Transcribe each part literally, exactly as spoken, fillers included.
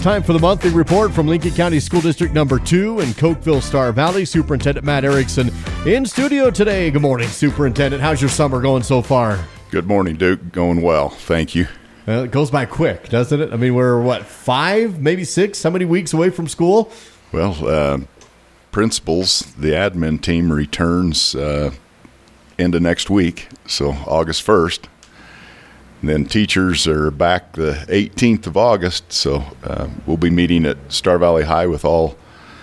time for the monthly report from Lincoln County School District number two in Cokeville, Star Valley. Superintendent Matt Erickson in studio today. Good morning, Superintendent. How's your summer going so far? Good morning, Duke. Going well. Thank you. Uh, it goes by quick, doesn't it? I mean, we're, what, five, maybe six? How many weeks away from school? Well, uh, principals, the admin team returns uh, end of next week, so August first. And then teachers are back the eighteenth of August, so uh, we'll be meeting at Star Valley High with all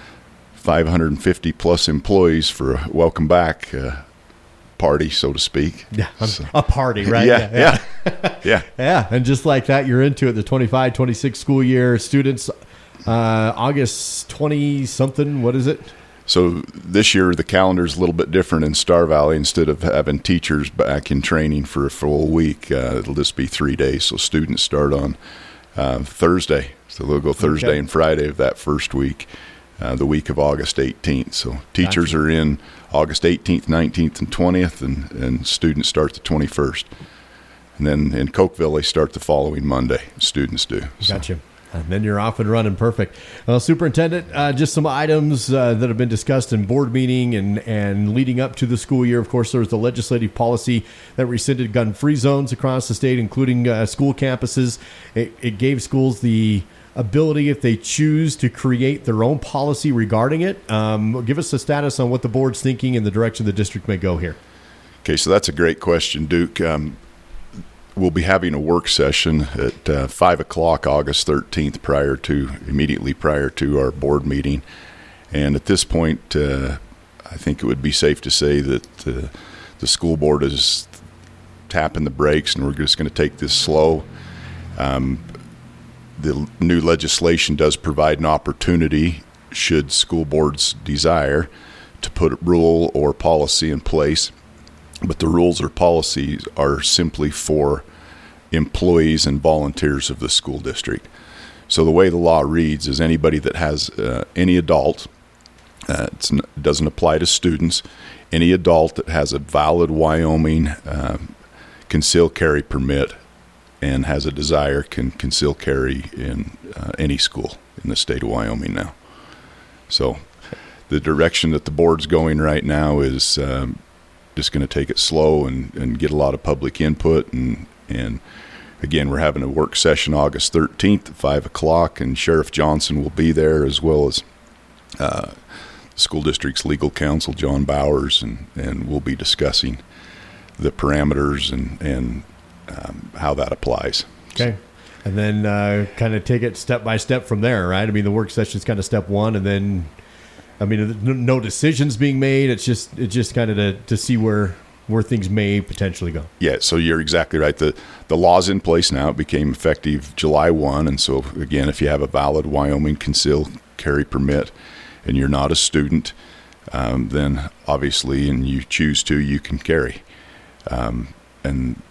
five hundred fifty plus employees for a welcome back uh, party, so to speak. Yeah, so, a party, right? Yeah, yeah, yeah. yeah. Yeah, and just like that, you're into it. The twenty-five twenty-six school year. Students, uh, August twentieth-something, what is it? So this year the calendar's a little bit different in Star Valley. Instead of having teachers back in training for a full week, uh, it'll just be three days. So students start on uh, Thursday. So they'll go Thursday okay. and Friday of that first week, uh, the week of August eighteenth. So teachers gotcha. are in August eighteenth, nineteenth, and twentieth, and, and students start the twenty-first. And then in Cokeville, they start the following Monday. Students do. So. Gotcha. And then you're off and running. Perfect. Well, Superintendent, uh, just some items uh, that have been discussed in board meeting and, and leading up to the school year. Of course, there was the legislative policy that rescinded gun-free zones across the state, including uh, school campuses. It, it gave schools the ability, if they choose, to create their own policy regarding it. Um, give us a status on what the board's thinking and the direction the district may go here. Okay, so that's a great question, Duke. Um, We'll be having a work session at uh, five o'clock August thirteenth, prior to immediately prior to our board meeting. And at this point, uh, I think it would be safe to say that uh, the school board is tapping the brakes, and we're just going to take this slow. Um, the new legislation does provide an opportunity, should school boards desire, to put a rule or policy in place. But the rules or policies are simply for employees and volunteers of the school district. So the way the law reads is anybody that has uh, any adult, uh, it's n- it doesn't apply to students, any adult that has a valid Wyoming uh, concealed carry permit and has a desire can conceal carry in uh, any school in the state of Wyoming now. So the direction that the board's going right now is um, just going to take it slow and, and get a lot of public input. And, and again, we're having a work session August thirteenth at five o'clock, and Sheriff Johnson will be there, as well as uh, the school district's legal counsel, John Bowers, and, and we'll be discussing the parameters and, and um, how that applies. Okay. And then uh, kind of take it step by step from there, right? I mean, the work session is kind of step one, and then I mean, no decisions being made. It's just it's just kind of to, to see where where things may potentially go. Yeah, so you're exactly right. The the law's in place now. It became effective July first. And so, again, if you have a valid Wyoming concealed carry permit and you're not a student, um, then obviously, and you choose to, you can carry. Um, and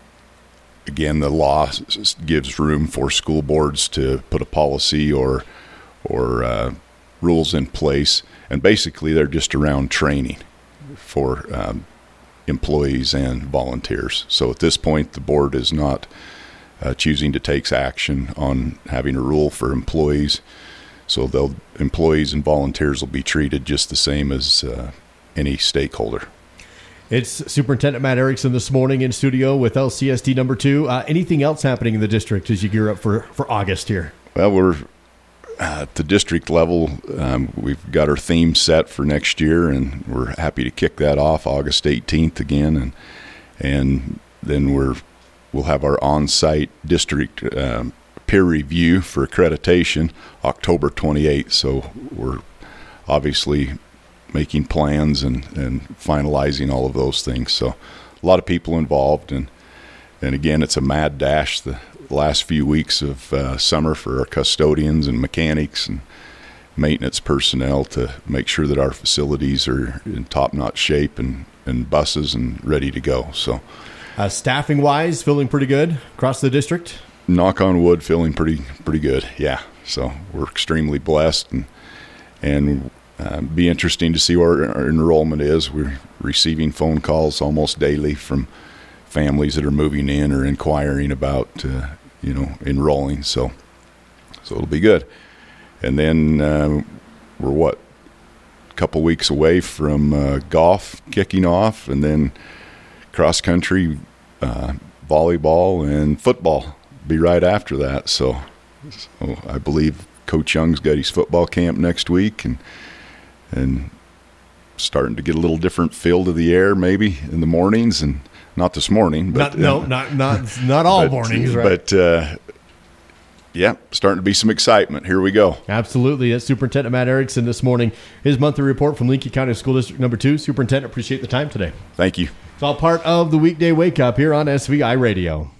again, the law gives room for school boards to put a policy or or uh, rules in place, and basically they're just around training for um, employees and volunteers. So at this point, the board is not uh, choosing to take action on having a rule for employees. So they'll employees and volunteers will be treated just the same as uh, any stakeholder. It's Superintendent Matt Erickson this morning in studio with L C S D number two. Uh, anything else happening in the district as you gear up for, for August here? Well, we're Uh, at the district level, um, we've got our theme set for next year, and we're happy to kick that off August eighteenth again, and and then we're we'll have our on-site district um, peer review for accreditation October twenty-eighth. So we're obviously making plans and, and finalizing all of those things. So a lot of people involved, and and again, it's a mad dash the last few weeks of uh, summer for our custodians and mechanics and maintenance personnel to make sure that our facilities are in top-notch shape, and, and buses and ready to go. So, uh, staffing-wise, feeling pretty good across the district? Knock on wood, feeling pretty pretty good, yeah. So we're extremely blessed, and and uh, be interesting to see where our enrollment is. We're receiving phone calls almost daily from families that are moving in or inquiring about, uh, you know, enrolling. So so it'll be good. And then uh, we're what a couple weeks away from uh, golf kicking off, and then cross country, uh, volleyball, and football be right after that. So, so I believe Coach Young's got his football camp next week, and and starting to get a little different feel to the air maybe in the mornings, and not this morning, but not, no, uh, not not not all but, mornings, right? But uh, yeah, starting to be some excitement. Here we go. Absolutely. That's Superintendent Matt Erickson this morning. His monthly report from Lincoln County School District Number Two. Superintendent, appreciate the time today. Thank you. It's all part of the weekday wake up here on S V I Radio.